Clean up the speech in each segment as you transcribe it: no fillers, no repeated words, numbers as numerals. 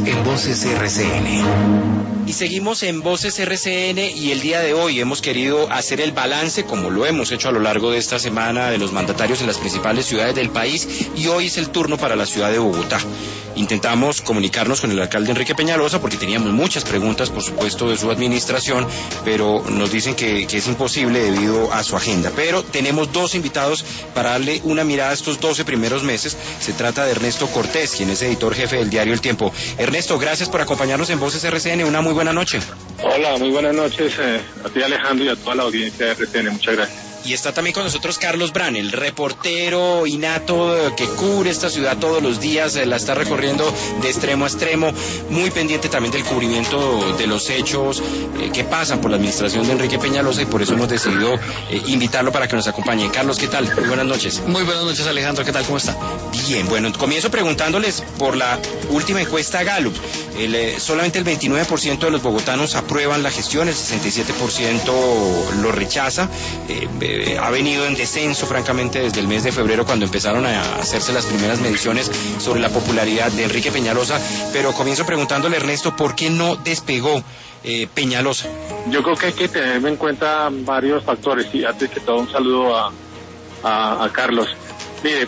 en Voces RCN. Y seguimos en Voces RCN y el día de hoy hemos querido hacer el balance, como lo hemos hecho a lo largo de esta semana, de los mandatarios en las principales ciudades del país, y hoy es el turno para la ciudad de Bogotá. Intentamos comunicarnos con el alcalde Enrique Peñalosa porque teníamos muchas preguntas, por supuesto, de su administración, pero nos dicen que es imposible debido a su agenda. Pero tenemos dos invitados para darle una mirada a estos 12 primeros meses. Se trata de Ernesto Cortés, quien es editor jefe del diario El Tiempo. Ernesto, gracias por acompañarnos en Voces RCN. Una muy buena noche. Hola, muy buenas noches a ti, Alejandro, y a toda la audiencia de RCN. Muchas gracias. Y está también con nosotros Carlos Bran, el reportero innato que cubre esta ciudad todos los días, la está recorriendo de extremo a extremo, muy pendiente también del cubrimiento de los hechos que pasan por la administración de Enrique Peñalosa, y por eso hemos decidido invitarlo para que nos acompañe. Carlos, ¿qué tal? Muy buenas noches. Muy buenas noches, Alejandro, ¿qué tal? ¿Cómo está? Bien, bueno, comienzo preguntándoles por la última encuesta Gallup. Solamente el 29% de los bogotanos aprueban la gestión, el 67% lo rechaza. Ha venido en descenso, francamente, desde el mes de febrero, cuando empezaron a hacerse las primeras mediciones sobre la popularidad de Enrique Peñalosa. Pero comienzo preguntándole, Ernesto, ¿por qué no despegó Peñalosa? Yo creo que hay que tener en cuenta varios factores. Y antes que todo, un saludo a Carlos. Mire,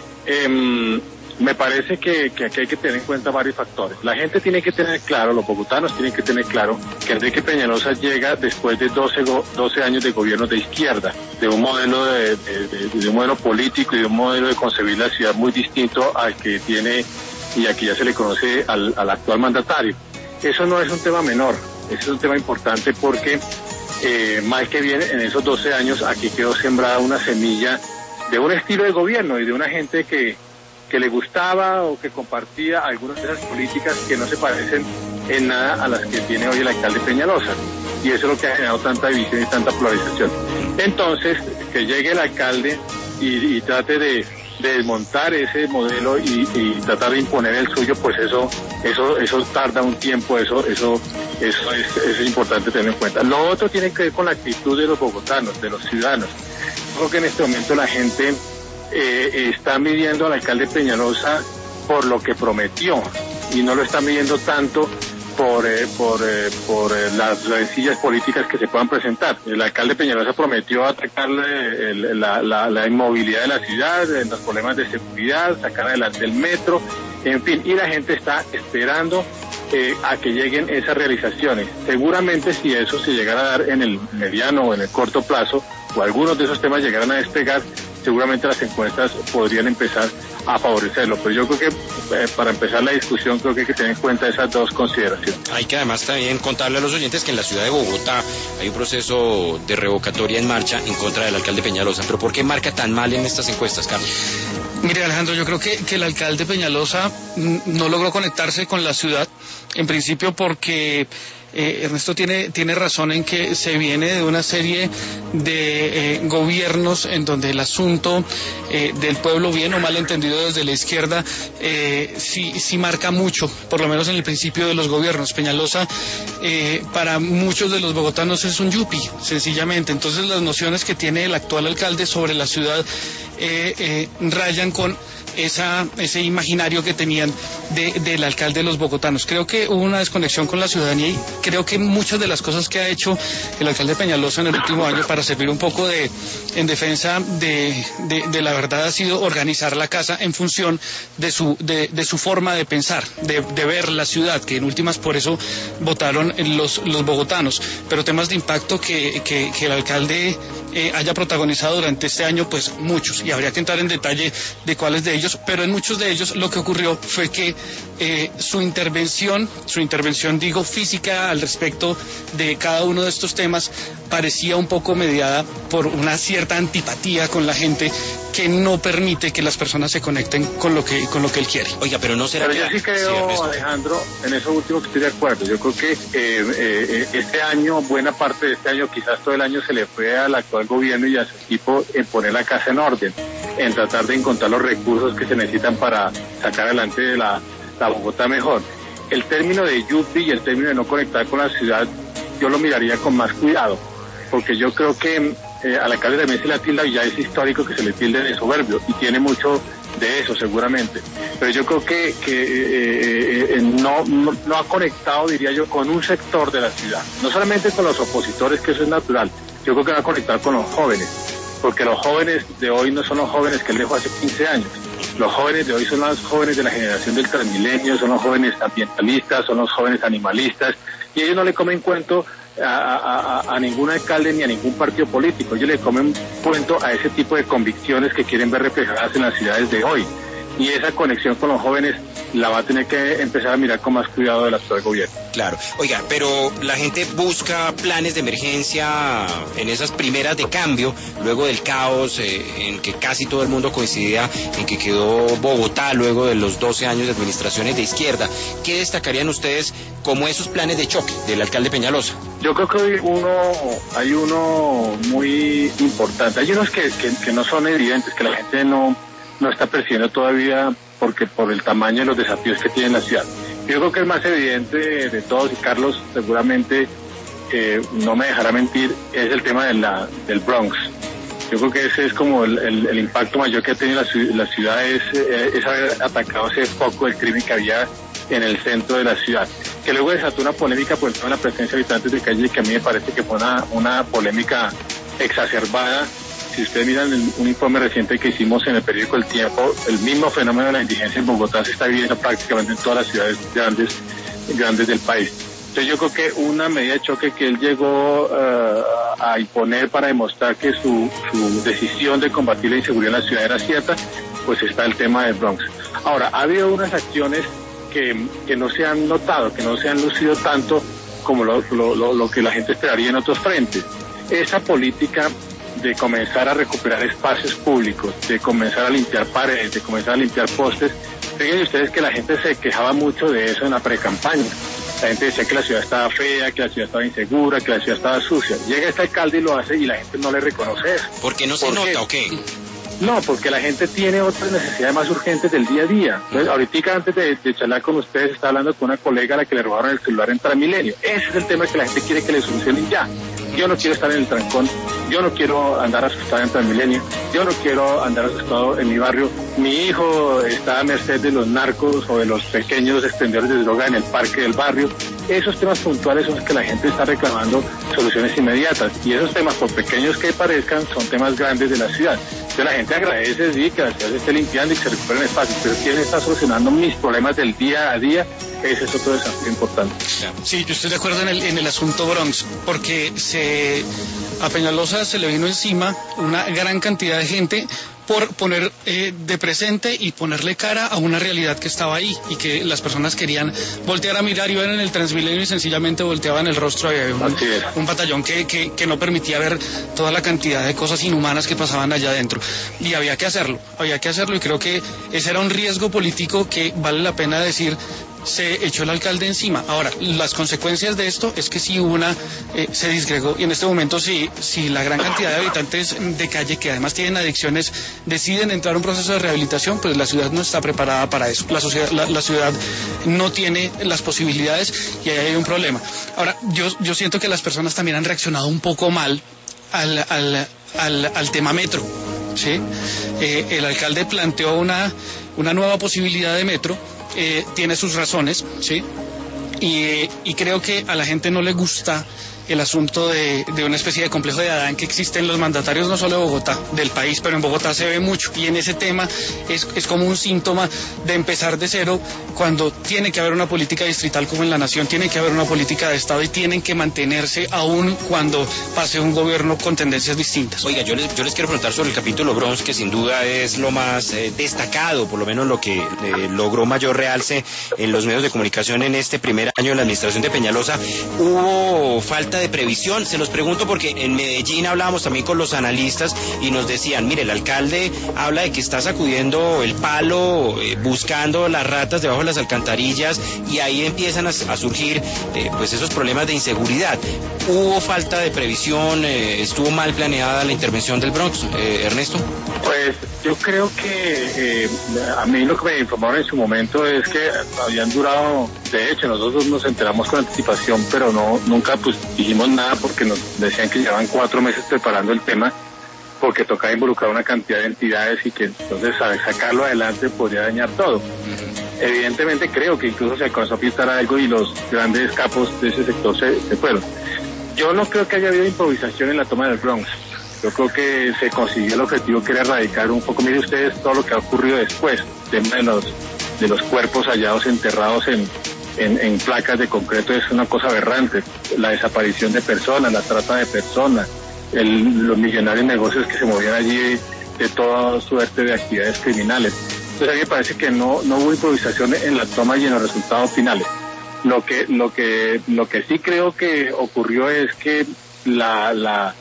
me parece que aquí hay que tener en cuenta varios factores. La gente tiene que tener claro, los bogotanos tienen que tener claro, que Enrique Peñalosa llega después de 12 años de gobierno de izquierda, de un modelo de un modelo político y de un modelo de concebir la ciudad muy distinto al que tiene y aquí ya se le conoce al actual mandatario. Eso no es un tema menor, es un tema importante porque mal que bien en esos 12 años aquí quedó sembrada una semilla de un estilo de gobierno y de una gente que le gustaba o que compartía algunas de esas políticas que no se parecen en nada a las que tiene hoy el alcalde Peñalosa. Y eso es lo que ha generado tanta división y tanta polarización. Entonces, que llegue el alcalde y trate de desmontar ese modelo y tratar de imponer el suyo, pues eso tarda un tiempo, eso es importante tener en cuenta. Lo otro tiene que ver con la actitud de los bogotanos, de los ciudadanos. Creo que en este momento la gente está midiendo al alcalde Peñalosa por lo que prometió y no lo está midiendo tanto por las rencillas políticas que se puedan presentar. El alcalde Peñalosa prometió atacar la inmovilidad de la ciudad, los problemas de seguridad, sacar adelante el metro, en fin, y la gente está esperando a que lleguen esas realizaciones. Seguramente si eso se llegara a dar en el mediano o en el corto plazo, o algunos de esos temas llegaran a despegar, seguramente las encuestas podrían empezar a favorecerlo. Pero yo creo que para empezar la discusión creo que hay que tener en cuenta esas dos consideraciones. Hay que además también contarle a los oyentes que en la ciudad de Bogotá hay un proceso de revocatoria en marcha en contra del alcalde Peñalosa. ¿Pero por qué marca tan mal en estas encuestas, Carlos? Mire, Alejandro, yo creo que el alcalde Peñalosa no logró conectarse con la ciudad, en principio porque Ernesto tiene razón en que se viene de una serie de gobiernos en donde el asunto del pueblo, bien o mal entendido desde la izquierda, sí marca mucho, por lo menos en el principio de los gobiernos. Peñalosa para muchos de los bogotanos es un yupi, sencillamente. Entonces las nociones que tiene el actual alcalde sobre la ciudad rayan con ese imaginario que tenían del alcalde de los bogotanos. Creo que hubo una desconexión con la ciudadanía y creo que muchas de las cosas que ha hecho el alcalde Peñalosa en el último año para servir un poco en defensa de la verdad ha sido organizar la casa en función de su forma de pensar, de ver la ciudad, que en últimas por eso votaron los bogotanos. Pero temas de impacto que el alcalde haya protagonizado durante este año, pues muchos, y habría que entrar en detalle de cuáles de ellos, pero en muchos de ellos lo que ocurrió fue que su intervención digo física al respecto de cada uno de estos temas parecía un poco mediada por una cierta antipatía con la gente que no permite que las personas se conecten con lo que él quiere. Oiga, pero no será. Pero yo sí creo, Alejandro, en eso último que estoy de acuerdo. Yo creo que este año, buena parte de este año, quizás todo el año se le fue al actual gobierno y a su equipo en poner la casa en orden, en tratar de encontrar los recursos que se necesitan para sacar adelante de la Bogotá mejor. El término de yupi y el término de no conectar con la ciudad, yo lo miraría con más cuidado, porque yo creo que al alcalde también se le tilda, y ya es histórico que se le tilde de soberbio, y tiene mucho de eso seguramente, pero yo creo que no ha conectado, diría yo, con un sector de la ciudad, no solamente con los opositores, que eso es natural, yo creo que va a conectar con los jóvenes, porque los jóvenes de hoy no son los jóvenes que él dejó hace 15 años, los jóvenes de hoy son los jóvenes de la generación del Transmilenio, son los jóvenes ambientalistas, son los jóvenes animalistas, y ellos no le comen cuento a ningún alcalde ni a ningún partido político, ellos le comen cuento a ese tipo de convicciones que quieren ver reflejadas en las ciudades de hoy, y esa conexión con los jóvenes la va a tener que empezar a mirar con más cuidado del actual gobierno. Claro, oiga, pero la gente busca planes de emergencia en esas primeras de cambio, luego del caos en que casi todo el mundo coincidía en que quedó Bogotá luego de los 12 años de administraciones de izquierda. ¿Qué destacarían ustedes como esos planes de choque del alcalde Peñalosa? Yo creo que hay uno muy importante, hay unos que no son evidentes, que la gente no está percibiendo todavía porque por el tamaño de los desafíos que tiene la ciudad. Yo creo que el más evidente de todos, y Carlos seguramente no me dejará mentir, es el tema del Bronx. Yo creo que ese es como el impacto mayor que ha tenido la ciudad, es haber atacado ese foco del crimen que había en el centro de la ciudad, que luego desató una polémica por el tema de la presencia de habitantes de calle, que a mí me parece que fue una polémica exacerbada. Si ustedes miran un informe reciente que hicimos en el periódico El Tiempo, el mismo fenómeno de la indigencia en Bogotá se está viviendo prácticamente en todas las ciudades grandes del país. Entonces yo creo que una medida de choque que él llegó a imponer para demostrar que su decisión de combatir la inseguridad en la ciudad era cierta, pues está el tema del Bronx. Ahora, ha habido unas acciones que no se han notado, que no se han lucido tanto como lo que la gente esperaría en otros frentes. Esa política de comenzar a recuperar espacios públicos, de comenzar a limpiar paredes, de comenzar a limpiar postes. Fíjense ustedes que la gente se quejaba mucho de eso en la precampaña. La gente decía que la ciudad estaba fea, que la ciudad estaba insegura, que la ciudad estaba sucia. Llega este alcalde y lo hace y la gente no le reconoce eso. ¿Por qué no se nota o qué? No, porque la gente tiene otras necesidades más urgentes del día a día. Entonces, ahorita antes de charlar con ustedes, estaba hablando con una colega a la que le robaron el celular en Transmilenio. Ese es el tema que la gente quiere que le solucionen ya. Yo no quiero estar en el trancón, yo no quiero andar asustado en Transmilenio, yo no quiero andar asustado en mi barrio. Mi hijo está a merced de los narcos o de los pequeños expendedores de droga en el parque del barrio. Esos temas puntuales son los que la gente está reclamando soluciones inmediatas. Y esos temas, por pequeños que parezcan, son temas grandes de la ciudad. Entonces la gente agradece, sí, que la ciudad se esté limpiando y que se recuperen espacios, pero ¿quién está solucionando mis problemas del día a día? Ese es otro desafío importante. Sí, yo estoy de acuerdo en el asunto Bronx, porque a Peñalosa se le vino encima una gran cantidad de gente por poner de presente y ponerle cara a una realidad que estaba ahí y que las personas querían voltear a mirar, iban en el Transmilenio y sencillamente volteaban el rostro. Había un batallón que no permitía ver toda la cantidad de cosas inhumanas que pasaban allá adentro, y había que hacerlo y creo que ese era un riesgo político que vale la pena decir. Se echó el alcalde encima. Ahora, las consecuencias de esto es que si se disgregó, y en este momento si la gran cantidad de habitantes de calle, que además tienen adicciones, deciden entrar a un proceso de rehabilitación, pues la ciudad no está preparada para eso. La ciudad no tiene las posibilidades y ahí hay un problema. Ahora, yo siento que las personas también han reaccionado un poco mal al tema metro, ¿sí? El alcalde planteó una nueva posibilidad de metro. Tiene sus razones, ¿sí? Y creo que a la gente no le gusta el asunto de una especie de complejo de Adán que existe en los mandatarios, no solo de Bogotá, del país, pero en Bogotá se ve mucho, y en ese tema es como un síntoma de empezar de cero, cuando tiene que haber una política distrital como en la nación, tiene que haber una política de Estado y tienen que mantenerse aún cuando pase un gobierno con tendencias distintas. Oiga, yo les quiero preguntar sobre el capítulo Bronx, que sin duda es lo más destacado, por lo menos lo que logró mayor realce en los medios de comunicación en este primer año de la administración de Peñalosa. Hubo falta de previsión, se los pregunto porque en Medellín hablábamos también con los analistas y nos decían, mire, el alcalde habla de que está sacudiendo el palo, buscando las ratas debajo de las alcantarillas, y ahí empiezan a surgir pues esos problemas de inseguridad. ¿Hubo falta de previsión? ¿Estuvo mal planeada la intervención del Bronx? Ernesto. Pues yo creo que a mí lo que me informaron en su momento es que habían durado, de hecho nosotros nos enteramos con anticipación, pero nunca pues dijimos nada porque nos decían que llevaban 4 meses preparando el tema, porque tocaba involucrar una cantidad de entidades y que entonces sacarlo adelante podría dañar todo. Evidentemente creo que incluso se alcanzó a pintar algo y los grandes capos de ese sector se fueron. Yo no creo que haya habido improvisación en la toma del Bronx. Yo creo que se consiguió el objetivo que era erradicar un poco. Miren ustedes todo lo que ha ocurrido después, el tema de los cuerpos hallados enterrados en placas de concreto es una cosa aberrante. La desaparición de personas, la trata de personas, los millonarios negocios que se movían allí de toda suerte de actividades criminales. Entonces a mí me parece que no hubo improvisación en la toma y en los resultados finales. Lo que sí creo que ocurrió es que la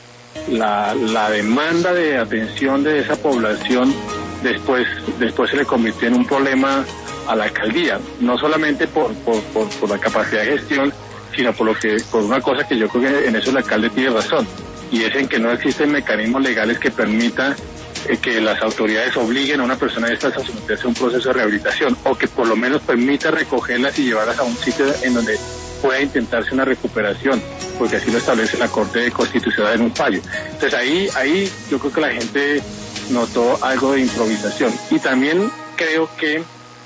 demanda de atención de esa población después se le convirtió en un problema a la alcaldía, no solamente por la capacidad de gestión, sino por una cosa que yo creo que en eso el alcalde tiene razón, y es en que no existen mecanismos legales que permitan que las autoridades obliguen a una persona de estas a someterse a un proceso de rehabilitación, o que por lo menos permita recogerlas y llevarlas a un sitio en donde pueda intentarse una recuperación, porque así lo establece la Corte Constitucional en un fallo. Entonces ahí yo creo que la gente notó algo de improvisación, y también creo que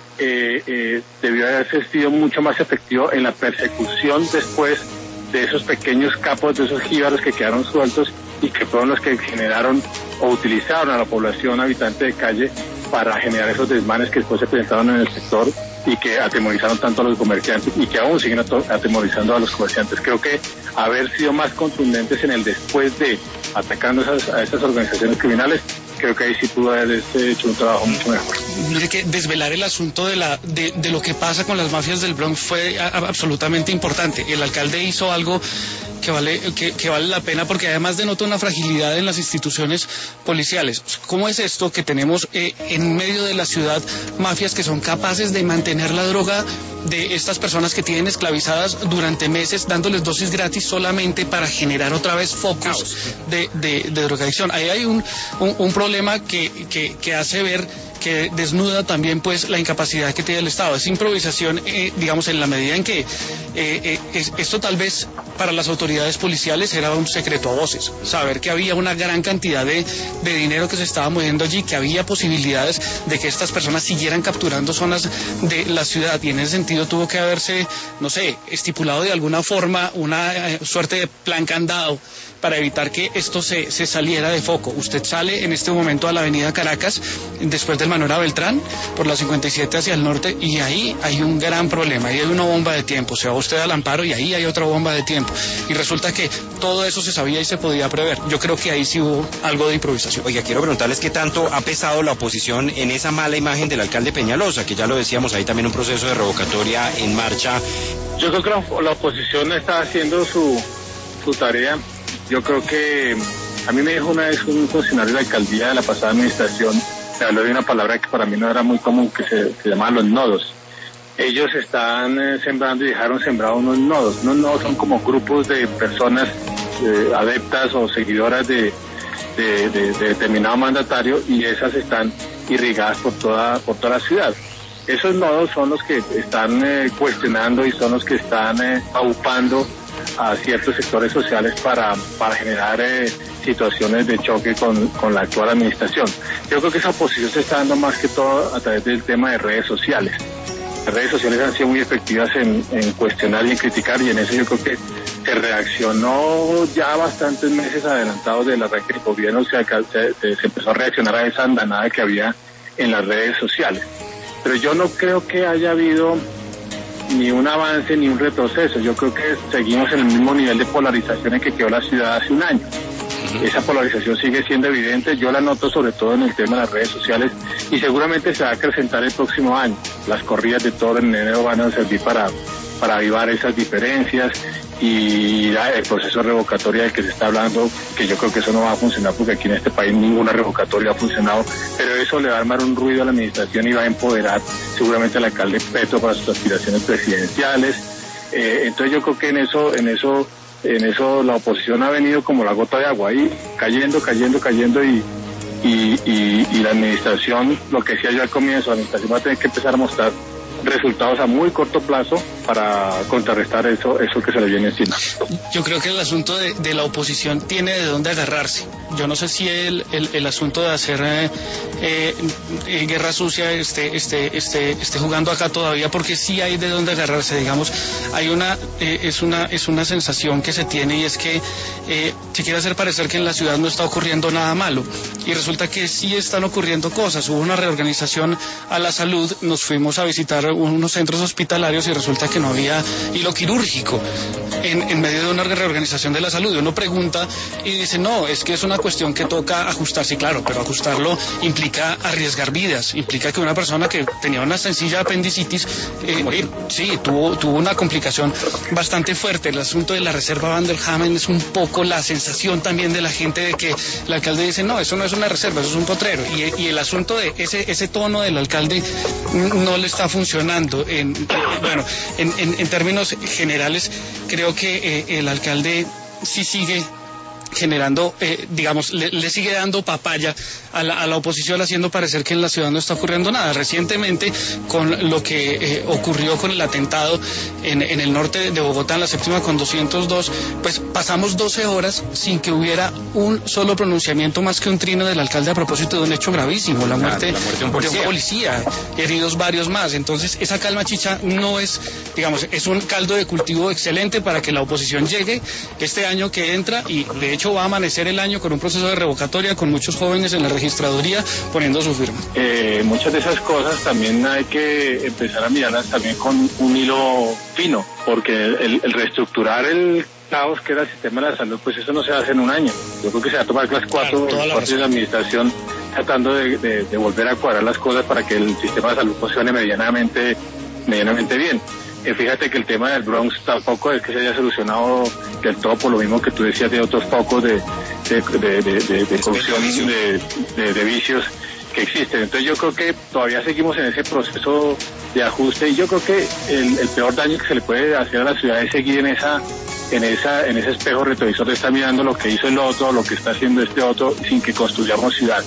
debió haberse sido mucho más efectivo en la persecución después de esos pequeños capos, de esos jíbaros que quedaron sueltos y que fueron los que generaron o utilizaron a la población habitante de calle para generar esos desmanes que después se presentaron en el sector y que atemorizaron tanto a los comerciantes y que aún siguen atemorizando a los comerciantes. Creo que haber sido más contundentes en el después de atacando a esas organizaciones criminales, creo que ahí sí pudo haberse hecho un trabajo mucho mejor. Que desvelar el asunto de lo que pasa con las mafias del Bronx fue absolutamente importante. El alcalde hizo algo que vale la pena, porque además denota una fragilidad en las instituciones policiales. ¿Cómo es esto que tenemos en medio de la ciudad mafias que son capaces de mantener la droga de estas personas que tienen esclavizadas durante meses, dándoles dosis gratis solamente para generar otra vez focos de drogadicción? Ahí hay un problema que hace ver, que desnuda también pues la incapacidad que tiene el Estado. Es improvisación, digamos, en la medida en que esto tal vez para las autoridades policiales era un secreto a voces, saber que había una gran cantidad de dinero que se estaba moviendo allí, que había posibilidades de que estas personas siguieran capturando zonas de la ciudad, y en ese sentido tuvo que haberse, no sé, estipulado de alguna forma una suerte de plan candado para evitar que esto se saliera de foco. Usted sale en este momento a la avenida Caracas, después del Manuela Beltrán, por la 57 hacia el norte, y ahí hay un gran problema, ahí hay una bomba de tiempo. Se va usted al Amparo y ahí hay otra bomba de tiempo, y resulta que todo eso se sabía y se podía prever. Yo creo que ahí sí hubo algo de improvisación. Oiga, quiero preguntarles qué tanto ha pesado la oposición en esa mala imagen del alcalde Peñalosa, que ya lo decíamos, hay también un proceso de revocatoria en marcha. Yo creo que la oposición está haciendo su tarea. Yo creo que a mí me dijo una vez un funcionario de la alcaldía de la pasada administración, me habló de una palabra que para mí no era muy común, que se llama los nodos. Ellos están sembrando y dejaron sembrados unos nodos. Unos nodos son como grupos de personas adeptas o seguidoras de determinado mandatario, y esas están irrigadas por toda la ciudad. Esos nodos son los que están cuestionando y son los que están aupando a ciertos sectores sociales para generar situaciones de choque con la actual administración. Yo creo que esa oposición se está dando más que todo a través del tema de redes sociales. Las redes sociales han sido muy efectivas en cuestionar y en criticar, y en eso yo creo que se reaccionó ya bastantes meses adelantados del arranque del gobierno. Se empezó a reaccionar a esa andanada que había en las redes sociales. Pero yo no creo que haya habido ni un avance ni un retroceso. Yo creo que seguimos en el mismo nivel de polarización en que quedó la ciudad hace un año. Esa polarización sigue siendo evidente. Yo la noto sobre todo en el tema de las redes sociales, y seguramente se va a acrecentar el próximo año. Las corridas de toro en enero van a servir para avivar esas diferencias, y el proceso revocatorio del que se está hablando, que yo creo que eso no va a funcionar, porque aquí en este país ninguna revocatoria ha funcionado, pero eso le va a armar un ruido a la administración y va a empoderar seguramente al alcalde Petro para sus aspiraciones presidenciales. Entonces yo creo que en eso la oposición ha venido como la gota de agua, ahí cayendo, y la administración, lo que decía yo al comienzo, la administración va a tener que empezar a mostrar resultados a muy corto plazo para contrarrestar eso que se le viene encima. Yo creo que el asunto de la oposición tiene de dónde agarrarse. Yo no sé si el asunto de hacer guerra sucia esté jugando acá todavía, porque sí hay de dónde agarrarse. Digamos, hay es una sensación que se tiene, y es que se quiere hacer parecer que en la ciudad no está ocurriendo nada malo, y resulta que sí están ocurriendo cosas. Hubo una reorganización a la salud, nos fuimos a visitar unos centros hospitalarios y resulta que no había hilo quirúrgico en medio de una reorganización de la salud. Y uno pregunta y dice, no, es que es una cuestión que toca ajustar. Sí, claro, pero ajustarlo implica arriesgar vidas, implica que una persona que tenía una sencilla apendicitis, tuvo una complicación bastante fuerte. El asunto de la reserva Van der Hamen es un poco la sensación también de la gente de que el alcalde dice, no, eso no es una reserva, eso es un potrero. Y el asunto de ese tono del alcalde no le está funcionando. En términos generales, creo que el alcalde sí sigue generando, le sigue dando papaya a la oposición, haciendo parecer que en la ciudad no está ocurriendo nada. Recientemente, con lo que ocurrió con el atentado en el norte de Bogotá, en la séptima con 202, pues pasamos 12 horas sin que hubiera un solo pronunciamiento más que un trino del alcalde a propósito de un hecho gravísimo, la muerte de un policía, heridos varios más. Entonces, esa calma chicha no es, es un caldo de cultivo excelente para que la oposición llegue este año que entra, y de hecho va a amanecer el año con un proceso de revocatoria, con muchos jóvenes en la registraduría poniendo su firma. Muchas de esas cosas también hay que empezar a mirarlas también con un hilo fino, porque el reestructurar el caos que era el sistema de la salud, pues eso no se hace en un año. Yo creo que se va a tomar las cuatro partes de la administración tratando de volver a cuadrar las cosas para que el sistema de salud funcione medianamente bien. Fíjate que el tema del Bronx tampoco es que se haya solucionado del todo, por lo mismo que tú decías de otros focos de corrupción, de vicios que existen. Entonces yo creo que todavía seguimos en ese proceso de ajuste, y yo creo que el peor daño que se le puede hacer a la ciudad es seguir en ese espejo retrovisor de estar mirando lo que hizo el otro, lo que está haciendo este otro, sin que construyamos ciudad.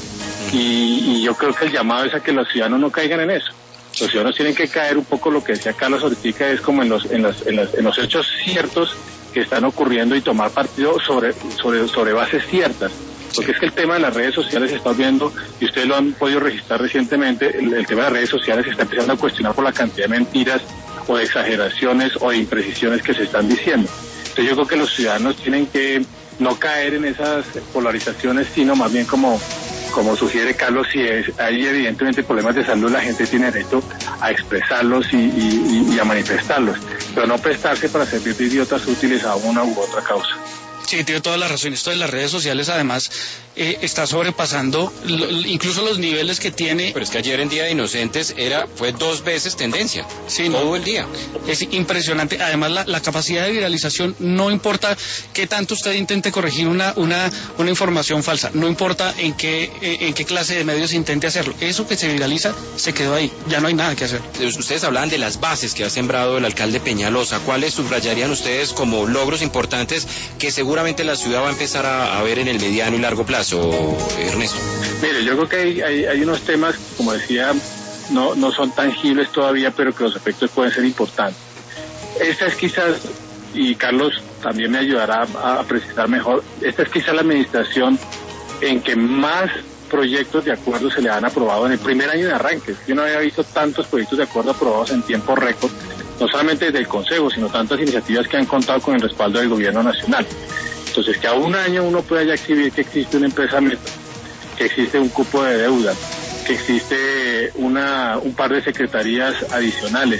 Y yo creo que el llamado es a que los ciudadanos no caigan en eso. Los ciudadanos tienen que caer un poco, lo que decía Carlos ahorita, es como en los hechos ciertos que están ocurriendo, y tomar partido sobre bases ciertas. Porque es que el tema de las redes sociales se está viendo, y ustedes lo han podido registrar recientemente, el tema de las redes sociales se está empezando a cuestionar por la cantidad de mentiras o de exageraciones o de imprecisiones que se están diciendo. Entonces yo creo que los ciudadanos tienen que no caer en esas polarizaciones, sino más bien como sugiere Carlos, si hay evidentemente problemas de salud, la gente tiene derecho a expresarlos y a manifestarlos, pero no prestarse para servir de idiotas útiles a una u otra causa. Sí, tiene toda la razón. Esto de las redes sociales, además, está sobrepasando incluso los niveles que tiene. Pero es que ayer en Día de Inocentes fue 2 veces tendencia, sí, todo el día. Es impresionante. Además, la capacidad de viralización, no importa qué tanto usted intente corregir una información falsa, no importa en qué clase de medios intente hacerlo. Eso que se viraliza se quedó ahí, ya no hay nada que hacer. Ustedes hablaban de las bases que ha sembrado el alcalde Peñalosa. ¿Cuáles subrayarían ustedes como logros importantes que seguramente la ciudad va a empezar a ver en el mediano y largo plazo, Ernesto? Mire, yo creo que hay unos temas, como decía, no son tangibles todavía, pero que los efectos pueden ser importantes. Esta es quizás, y Carlos también me ayudará a precisar mejor, esta es quizás la administración en que más proyectos de acuerdo se le han aprobado en el primer año de arranque. Yo no había visto tantos proyectos de acuerdo aprobados en tiempo récord, no solamente desde el Consejo, sino tantas iniciativas que han contado con el respaldo del Gobierno Nacional. Entonces, que a un año uno pueda ya exhibir que existe una empresa meta, que existe un cupo de deuda, que existe un par de secretarías adicionales.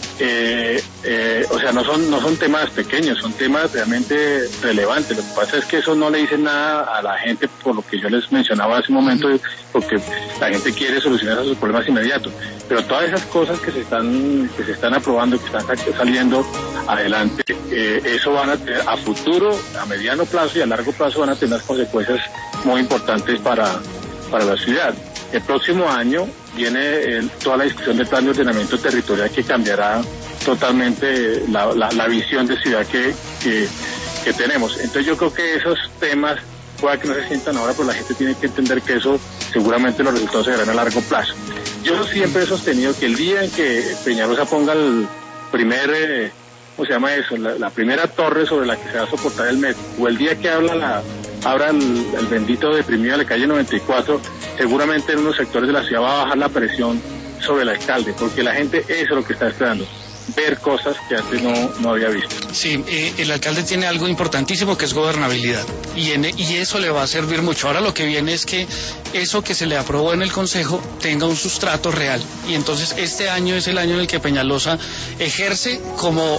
O sea, no son temas pequeños, son temas realmente relevantes. Lo que pasa es que eso no le dice nada a la gente, por lo que yo les mencionaba hace un momento, porque la gente quiere solucionar sus problemas inmediatos. Pero todas esas cosas que se están aprobando, que están saliendo adelante, eso van a tener a futuro, a mediano plazo y a largo plazo van a tener consecuencias muy importantes para la ciudad. El próximo año viene toda la discusión del plan de ordenamiento territorial, que cambiará totalmente la visión de ciudad que tenemos. Entonces yo creo que esos temas pueda que no se sientan ahora, pero la gente tiene que entender que eso seguramente los resultados se verán a largo plazo. Yo siempre he sostenido que el día en que Peñalosa ponga el primer, ¿cómo se llama eso? La primera torre sobre la que se va a soportar el metro, o el día que abra el bendito deprimido de la calle 94, seguramente en unos sectores de la ciudad va a bajar la presión sobre el alcalde, porque la gente eso es lo que está esperando, ver cosas que antes no había visto. Sí, el alcalde tiene algo importantísimo que es gobernabilidad y eso le va a servir mucho. Ahora lo que viene es que eso que se le aprobó en el Consejo tenga un sustrato real y entonces este año es el año en el que Peñalosa ejerce como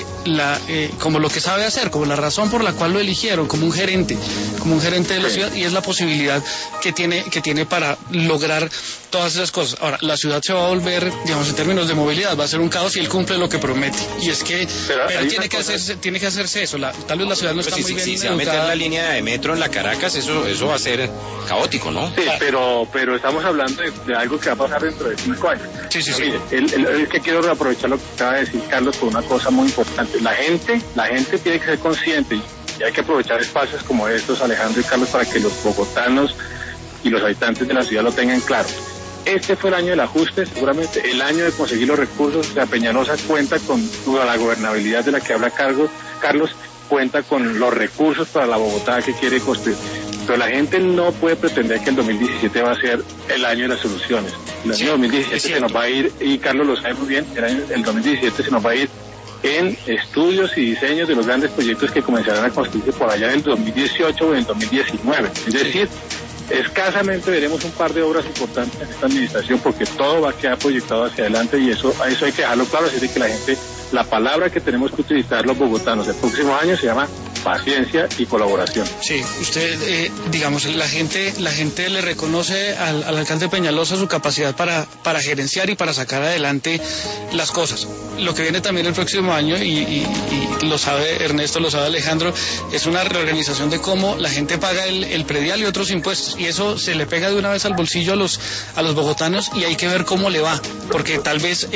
lo que sabe hacer, como la razón por la cual lo eligieron, como un gerente de la ciudad, y es la posibilidad que tiene para lograr todas esas cosas. Ahora, la ciudad se va a volver, digamos, en términos de movilidad, va a ser un caos y él cumple lo que promete. Y es que pero tiene que hacerse eso. Tal vez la ciudad no está muy bien si se va a meter la línea de metro en la Caracas, eso va a ser caótico, ¿no? Sí, pero estamos hablando de algo que va a pasar dentro de 5 años. Sí. Mire, es que quiero aprovechar lo que acaba de decir Carlos por una cosa muy importante. La gente tiene que ser consciente y hay que aprovechar espacios como estos, Alejandro y Carlos, para que los bogotanos y los habitantes de la ciudad lo tengan claro. Este fue el año del ajuste, seguramente el año de conseguir los recursos. La Peñalosa cuenta con la gobernabilidad de la que habla Carlos, cuenta con los recursos para la Bogotá que quiere construir. Pero la gente no puede pretender que el 2017 va a ser el año de las soluciones. El año 2017 se nos va a ir, y Carlos lo sabe muy bien, el 2017 se nos va a ir en estudios y diseños de los grandes proyectos que comenzarán a construirse por allá en el 2018 o en el 2019. Es decir, escasamente veremos un par de obras importantes en esta administración porque todo va a quedar proyectado hacia adelante y eso hay que dejarlo claro, así de que la palabra que tenemos que utilizar los bogotanos el próximo año se llama paciencia y colaboración. Sí, usted, digamos, la gente le reconoce al alcalde Peñalosa su capacidad para gerenciar y para sacar adelante las cosas. Lo que viene también el próximo año, y lo sabe Ernesto, lo sabe Alejandro, es una reorganización de cómo la gente paga el predial y otros impuestos, y eso se le pega de una vez al bolsillo a los bogotanos y hay que ver cómo le va, porque tal vez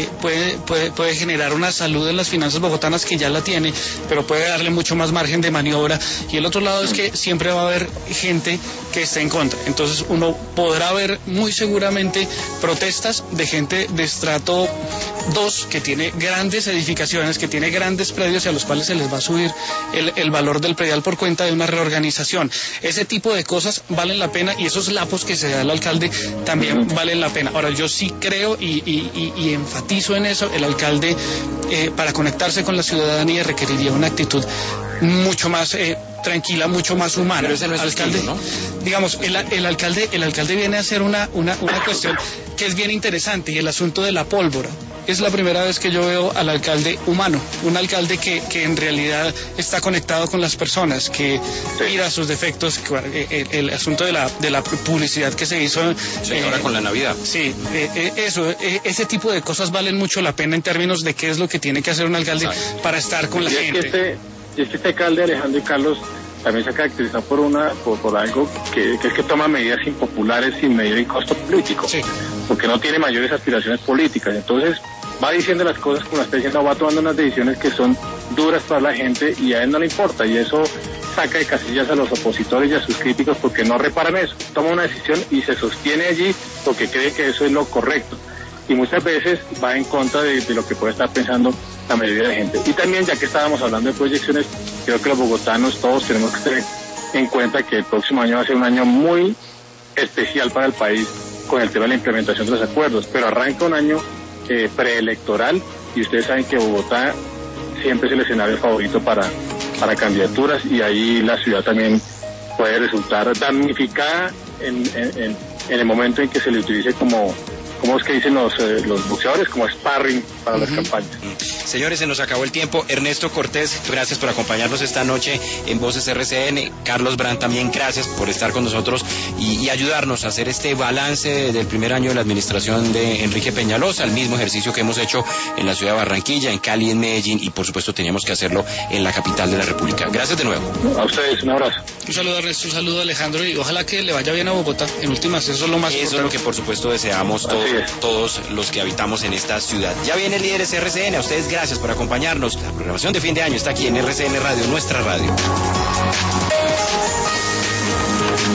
puede generar una salud en las finanzas bogotanas que ya la tiene, pero puede darle mucho más margen de maniobra, y el otro lado es que siempre va a haber gente que esté en contra, entonces uno podrá ver muy seguramente protestas de gente de estrato 2 que tiene grandes edificaciones, que tiene grandes predios y a los cuales se les va a subir el valor del predial por cuenta de una reorganización. Ese tipo de cosas valen la pena y esos lapos que se da el alcalde también valen la pena. Ahora, yo sí creo y enfatizo en eso, el alcalde para conectarse con la ciudadanía requeriría una actitud mucho más tranquila, mucho más humana. Pero ese no es alcalde, estilo, ¿no? Digamos, el alcalde viene a hacer una cuestión que es bien interesante, y el asunto de la pólvora. Es la primera vez que yo veo al alcalde humano, un alcalde que en realidad está conectado con las personas, que mira sus defectos, el asunto de la publicidad que se hizo. Ahora con la Navidad. Sí, ese tipo de cosas valen mucho la pena en términos de qué es lo que tiene que hacer un alcalde para estar con la gente. Y es que este alcalde, Alejandro y Carlos, también se caracteriza por algo que es que toma medidas impopulares sin medir el costo político, porque no tiene mayores aspiraciones políticas. Entonces va diciendo las cosas como las está diciendo, va tomando unas decisiones que son duras para la gente y a él no le importa, y eso saca de casillas a los opositores y a sus críticos porque no reparan eso. Toma una decisión y se sostiene allí porque cree que eso es lo correcto, y muchas veces va en contra de lo que puede estar pensando la mayoría de gente. Y también, ya que estábamos hablando de proyecciones, creo que los bogotanos todos tenemos que tener en cuenta que el próximo año va a ser un año muy especial para el país con el tema de la implementación de los acuerdos, pero arranca un año preelectoral, y ustedes saben que Bogotá siempre es el escenario favorito para candidaturas, y ahí la ciudad también puede resultar damnificada en el momento en que se le utilice como es que dicen los boxeadores, como sparring para las campañas. Señores, se nos acabó el tiempo. Ernesto Cortés, gracias por acompañarnos esta noche en Voces RCN. Carlos Brand, también gracias por estar con nosotros y ayudarnos a hacer este balance del primer año de la administración de Enrique Peñalosa, el mismo ejercicio que hemos hecho en la ciudad de Barranquilla, en Cali, en Medellín, y por supuesto teníamos que hacerlo en la capital de la República. Gracias de nuevo. A ustedes, un abrazo. Un saludo, Ernesto, un saludo, Alejandro, y ojalá que le vaya bien a Bogotá. En últimas, eso es lo más importante. Eso es lo que por supuesto deseamos todos los que habitamos en esta ciudad. Ya viene Líderes RCN, a ustedes gracias por acompañarnos. La programación de fin de año está aquí en RCN Radio, nuestra radio.